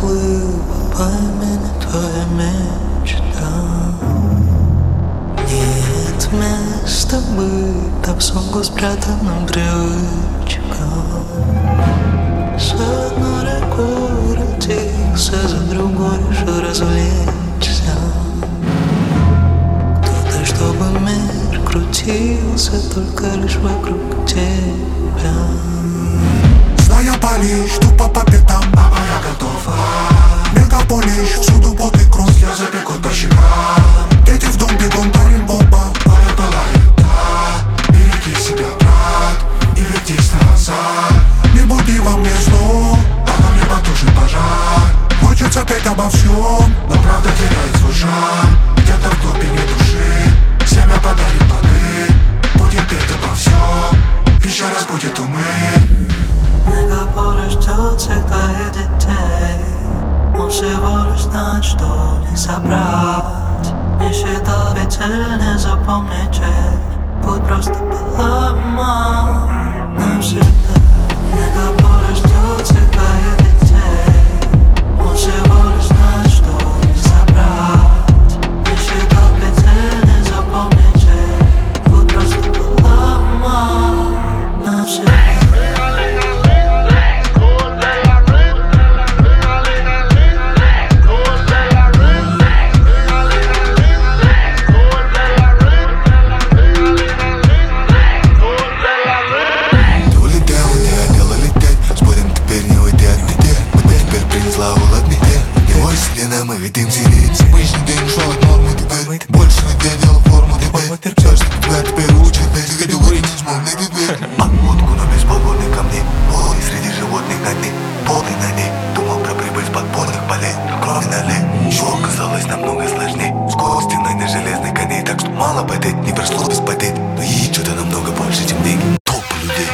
плыла по имени твоя мечта. Нет места быть, там в сумку спрятанным привычкам. За одну реку родился, за другой решил развлечься. Кто-то, чтобы мир крутился только лишь вокруг тебя. Зная пали, жду по пятам, мама, я готова. Мегаполис, всюду пот и кровь, я запеку по щекам. Дети в дом бегом, парень бомба, моя была еда. Береги себя, брат, и вернись назад. Не буди во мне зло, а на мне потушит пожар. Хочется петь обо всем, но правда теряет свой жар. Где-то в глубине души семя подарит плоды. Будем петь обо всем, еще раз будет умы. Мегаполис ждет всегда и детей. Он всего лишь знает, что не собрать. Не считал ведь цель, не запомнить цель. Путь просто поломан навсегда. Мегаполис ждет всегда и детей. Он всего лишь знает, что не собрать. Не считал ведь цель, не запомнить цель. Путь просто поломан навсегда. Мы видим зелить. Обычный день шел от нормы, теперь больше не делал форму, теперь все, что тебя теперь учат, без категорий не смолный теперь. Водку, но без подводных камней. Полный среди животных на дне, полный на ней. Думал про прибыль с подпольных полей. Крови налей, все оказалось намного сложнее. Скорость стеной на железной коней, так что мало потеть, не пришлось потеть. Но есть что-то намного больше, чем деньги. Толпы людей.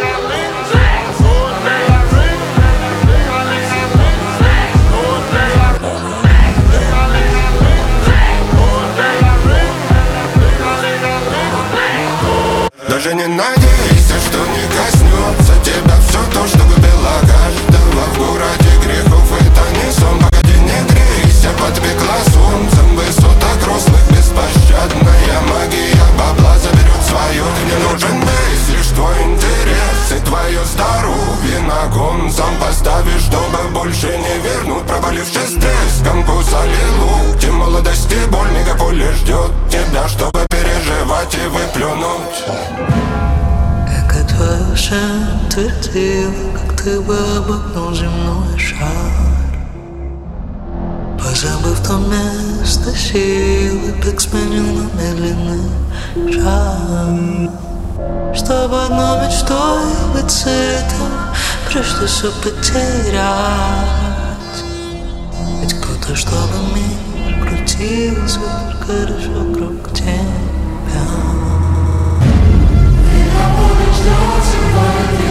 Даже не надейся, что не коснется тебя все то, что было каждого в городе грехов. Это не сон, погоди, не грейся. Подпекла солнцем высоток рослых. Беспощадная магия бабла заберет свое. Ты не нужен весь, лишь твой интерес и твое здоровье на кон сам поставишь, чтобы больше не вернуть проваливший стресс. Конкурс аллилуйя, молодости боль. Мегаполис ждет тебя, чтобы переживать и выплюнуть. Твоя душа твердила, как ты бы обогнул земной шар, позабыв то место силы, бег сменил на медленный шаг. Чтобы одной мечтой быть сытым, пришлось все потерять. Ведь кто-то, чтобы мир крутился только лишь вокруг тебя. Ждёт сегодня.